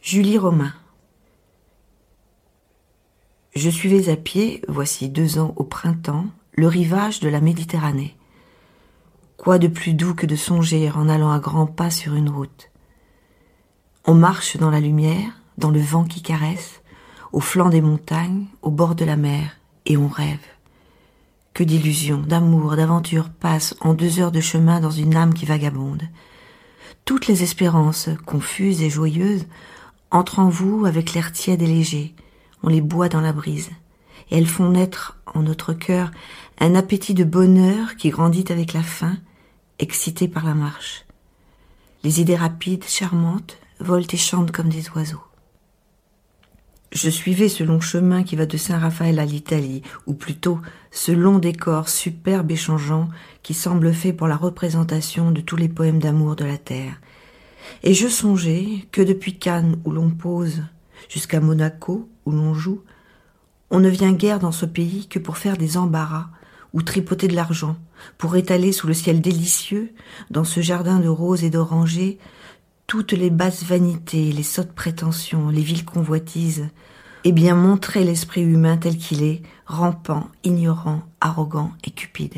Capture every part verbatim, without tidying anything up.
Julie Romain. Je suivais à pied, voici deux ans au printemps, le rivage de la Méditerranée. Quoi de plus doux que de songer en allant à grands pas sur une route? On marche dans la lumière, dans le vent qui caresse, au flanc des montagnes, au bord de la mer, et on rêve. Que d'illusions, d'amour, d'aventures passent en deux heures de chemin dans une âme qui vagabonde. Toutes les espérances, confuses et joyeuses, entrent en vous avec l'air tiède et léger. On les boit dans la brise, et elles font naître en notre cœur un appétit de bonheur qui grandit avec la faim, excité par la marche. Les idées rapides, charmantes, volent et chantent comme des oiseaux. Je suivais ce long chemin qui va de Saint-Raphaël à l'Italie, ou plutôt ce long décor superbe et changeant qui semble fait pour la représentation de tous les poèmes d'amour de la terre. Et je songeais que depuis Cannes où l'on pose, jusqu'à Monaco où l'on joue, on ne vient guère dans ce pays que pour faire des embarras ou tripoter de l'argent, pour étaler sous le ciel délicieux, dans ce jardin de roses et d'orangers, toutes les basses vanités, les sottes prétentions, les viles convoitises, et bien montrer l'esprit humain tel qu'il est, rampant, ignorant, arrogant et cupide.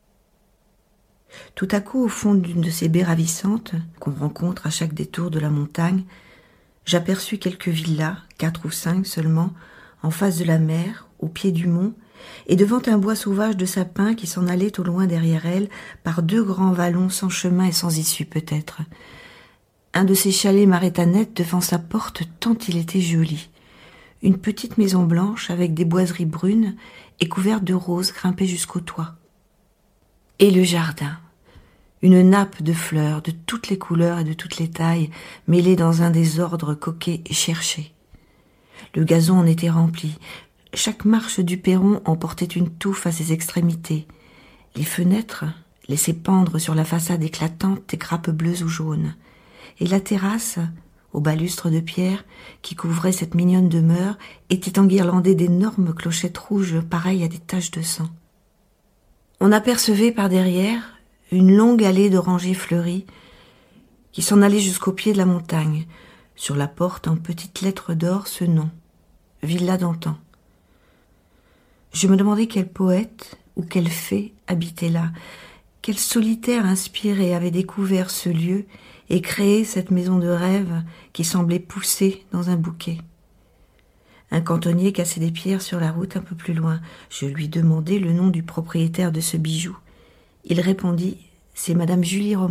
Tout à coup, au fond d'une de ces baies ravissantes qu'on rencontre à chaque détour de la montagne, j'aperçus quelques villas, quatre ou cinq seulement, en face de la mer, au pied du mont, et devant un bois sauvage de sapins qui s'en allait au loin derrière elle par deux grands vallons sans chemin et sans issue peut-être. Un de ces chalets m'arrêta net devant sa porte tant il était joli. Une petite maison blanche avec des boiseries brunes et couverte de roses grimpées jusqu'au toit. Et le jardin, une nappe de fleurs de toutes les couleurs et de toutes les tailles, mêlées dans un désordre coquet et cherché. Le gazon en était rempli. Chaque marche du perron en portait une touffe à ses extrémités. Les fenêtres laissaient pendre sur la façade éclatante des grappes bleues ou jaunes. Et la terrasse, au balustre de pierre qui couvrait cette mignonne demeure, était enguirlandée d'énormes clochettes rouges pareilles à des taches de sang. On apercevait par derrière une longue allée d'orangers fleuris qui s'en allait jusqu'au pied de la montagne. Sur la porte, en petites lettres d'or, ce nom, Villa d'antan. Je me demandais quel poète ou quelle fée habitait là, quel solitaire inspiré avait découvert ce lieu et créé cette maison de rêve qui semblait pousser dans un bouquet. Un cantonnier cassait des pierres sur la route un peu plus loin. Je lui demandai le nom du propriétaire de ce bijou. Il répondit « C'est Madame Julie Romain ».